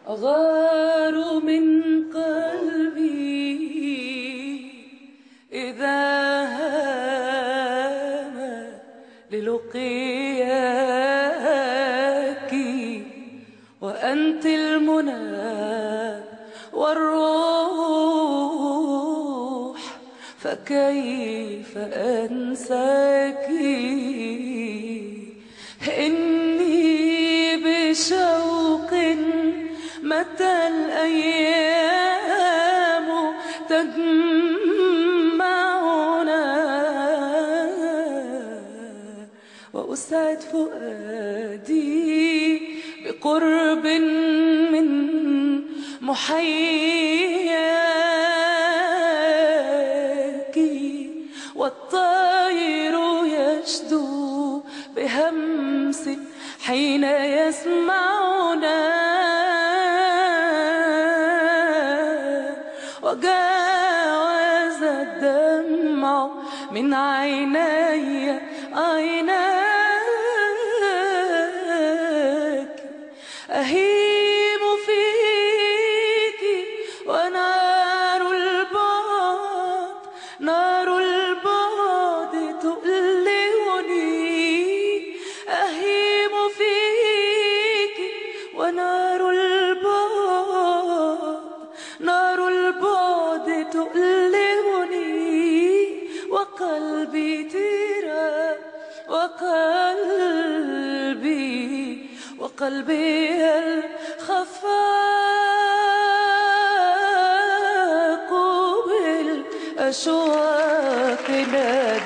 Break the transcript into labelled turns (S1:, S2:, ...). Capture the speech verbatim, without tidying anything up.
S1: أغار من قلبي إذا هام للقياك، وأنت المنى والروح، فكيف أنساك؟ إني بشوق متى الأيام تجمعنا، وأسعد فؤادي بقرب من محياك، والطير يشدو بهمس حين يسمعنا، وجاوز الدمع من عيني عيناك. أهيم فيك ونار البعد، نار البعد تؤلمني. أهيم فيك ونار البعد، نار البعد تؤلمني، وقلبي تيرا، وقلبي وقلبي الخفاق بالأشواق نادى.